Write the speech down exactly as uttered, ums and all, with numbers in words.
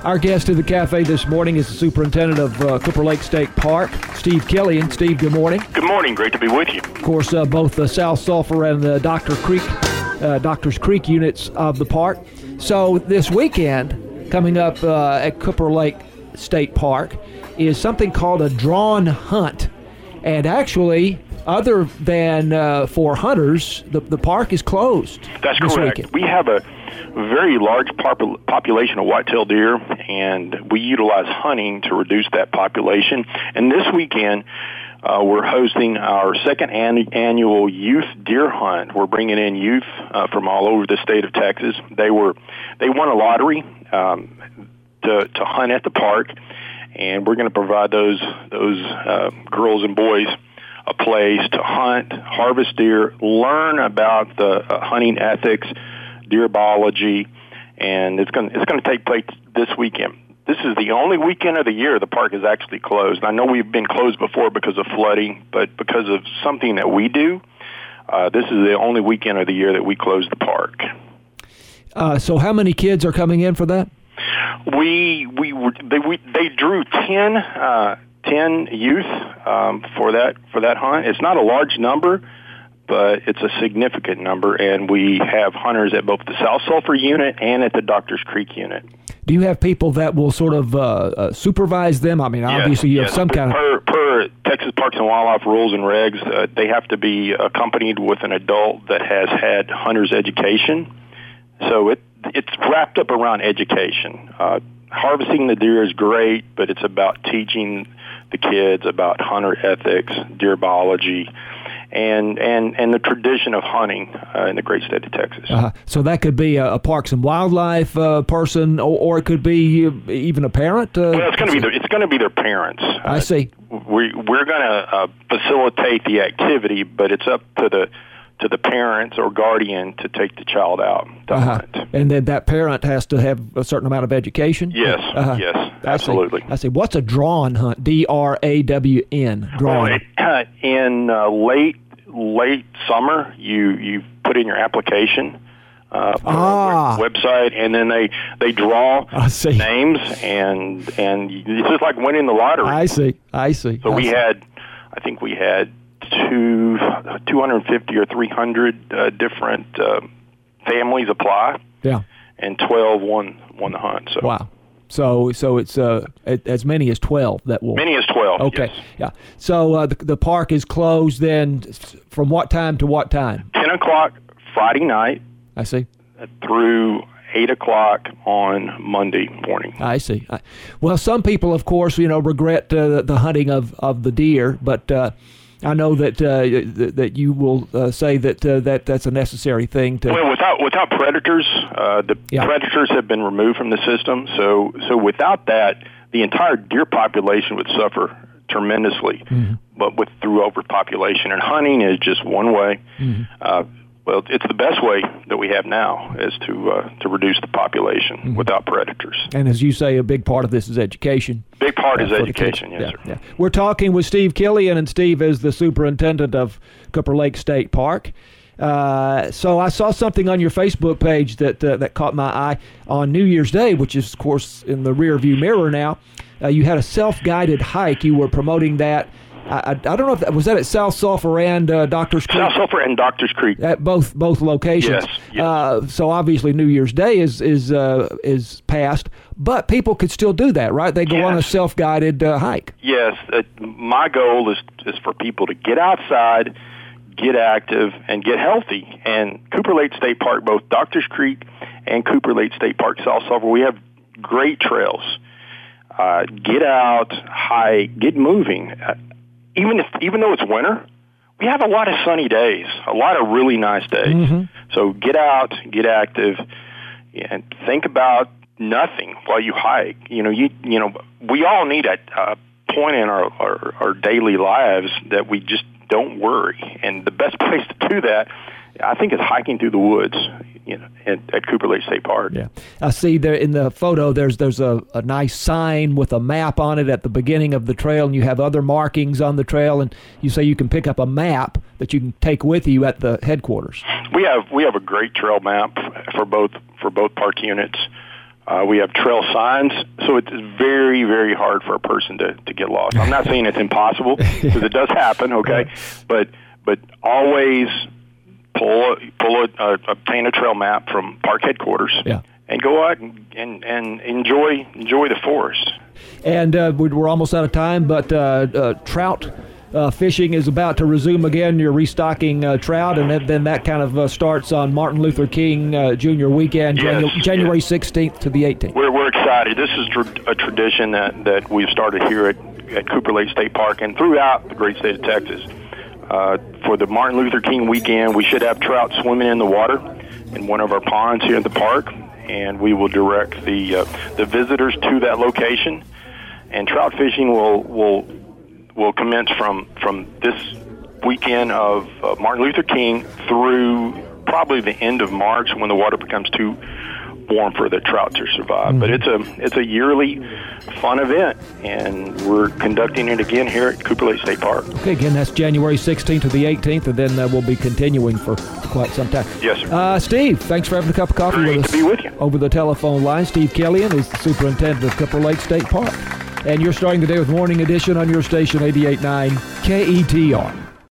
Our guest in the cafe this morning is the superintendent of uh, Cooper Lake State Park, Steve Killian. Steve, good morning. Good morning. Great to be with you. Of course, uh, both the South Sulphur and the Doctor Creek, uh, Doctors Creek units of the park. So this weekend, coming up uh, at Cooper Lake State Park, is something called a drawn hunt. And actually, other than uh, for hunters, the, the park is closed. That's this correct. Weekend. We have a very large pop- population of white-tailed deer, and we utilize hunting to reduce that population. And this weekend, uh, we're hosting our second an- annual youth deer hunt. We're bringing in youth uh, from all over the state of Texas. They were they won a lottery um, to to hunt at the park, and we're going to provide those those uh, girls and boys a place to hunt, harvest deer, learn about the uh, hunting ethics, deer biology, and it's going it's going to take place this weekend. This is the only weekend of the year the park is actually closed. I know we've been closed before because of flooding, but because of something that we do, uh, this is the only weekend of the year that we close the park. Uh, so how many kids are coming in for that? We we were, they we, they drew ten uh, ten youth um, for that for that hunt. It's not a large number, but it's a significant number, and we have hunters at both the South Sulphur unit and at the Doctors Creek unit. Do you have people that will sort of uh, uh, supervise them? I mean, obviously yes, you yes. have some kind per, of... Per Texas Parks and Wildlife rules and regs, uh, they have to be accompanied with an adult that has had hunter's education. So it it's wrapped up around education. Uh, harvesting the deer is great, but it's about teaching the kids about hunter ethics, deer biology, and and, and the tradition of hunting uh, in the great state of Texas. Uh, so that could be a, a Parks and Wildlife uh, person, or, or it could be even a parent. Uh, well, it's going to be their, it's going to be their parents. I see. Uh, we we're going to uh, facilitate the activity, but it's up to the to the parents or guardian to take the child out to uh-huh. hunt. And then that parent has to have a certain amount of education? Yes, uh-huh. yes, I absolutely. See. I see. What's a drawn hunt? D R A W N, drawn. Well, it, uh, in uh, late late summer, you, you put in your application uh, for ah. our web, website, and then they, they draw I see. names, and and it's just like winning the lottery. I see, I see. So I we see. had, I think we had two, two hundred fifty or three hundred uh, different uh, families apply. Yeah. And twelve won won the hunt. So. Wow. So so it's uh, as many as twelve that will. Many as twelve. Okay. Yes. Yeah. So uh, the the park is closed then from what time to what time? Ten o'clock Friday night. I see. Through eight o'clock on Monday morning. I see. I, well, some people, of course, you know, regret uh, the, the hunting of, of the deer, but uh, I know that uh, th- that you will uh, say that uh, that that's a necessary thing to. Well, without without predators, uh, the yeah. predators have been removed from the system. So so without that, the entire deer population would suffer tremendously. Mm-hmm. But with through overpopulation, and hunting is just one way. Mm-hmm. Uh, well, it's the best way that we have now is to uh, to reduce the population mm-hmm. without predators. And as you say, a big part of this is education. Big part uh, is education, yes, yeah, sir. Yeah. We're talking with Steve Killian, and Steve is the superintendent of Cooper Lake State Park. Uh, so I saw something on your Facebook page that uh, that caught my eye on New Year's Day, which is, of course, in the rearview mirror now. Uh, you had a self-guided hike. You were promoting that. I, I, I don't know if that was that at South Sulphur and uh, Doctors Creek. South Sulphur and Doctors Creek. At both both locations. Yes. yes. Uh, so obviously New Year's Day is is uh, is past, but people could still do that, right? They go yes. on a self-guided uh, hike. Yes. Uh, my goal is is for people to get outside, get active, and get healthy. And Cooper Lake State Park, both Doctors Creek and Cooper Lake State Park, South Sulphur, we have great trails. Uh, get out, hike, get moving. Uh, even if even though it's winter, we have a lot of sunny days, a lot of really nice days. Mm-hmm. So get out, get active, and think about nothing while you hike. You know, you you know, we all need a, a point in our, our our daily lives that we just don't worry. And the best place to do that, I think, is hiking through the woods. You know, at, at Cooper Lake State Park. Yeah, I see there in the photo. There's there's a, a nice sign with a map on it at the beginning of the trail, and you have other markings on the trail. And you say you can pick up a map that you can take with you at the headquarters. We have we have a great trail map for both for both park units. Uh, Uh, we have trail signs, so it's very, very hard for a person to, to get lost. I'm not saying it's impossible, because it does happen, okay? But but always pull, a, pull a, uh, obtain a trail map from park headquarters, yeah. and go out and, and, and enjoy enjoy the forest. And uh, we're almost out of time, but uh, uh, trout uh, fishing is about to resume again. You're restocking uh, trout, and then, then that kind of uh, starts on Martin Luther King uh, Junior weekend, yes, Janu- January yes. sixteenth to the eighteenth. We're, we're excited. This is tr- a tradition that, that we've started here at, at Cooper Lake State Park and throughout the great state of Texas. Uh, for the Martin Luther King weekend, we should have trout swimming in the water in one of our ponds here at the park, and we will direct the uh, the visitors to that location. And trout fishing will will will commence from from this weekend of uh, Martin Luther King through probably the end of March, when the water becomes too warm for the trout to survive. Mm-hmm. But it's a it's a yearly fun event, and we're conducting it again here at Cooper Lake State Park. Okay, again, that's January sixteenth to the eighteenth, and then uh, we'll be continuing for quite some time. Yes, sir. Uh, Steve, thanks for having a cup of coffee Great with us. to be with you. Over the telephone line. Steve Killian is the superintendent of Cooper Lake State Park. And you're starting the day with Morning Edition on your station, eighty-eight point nine K E T R.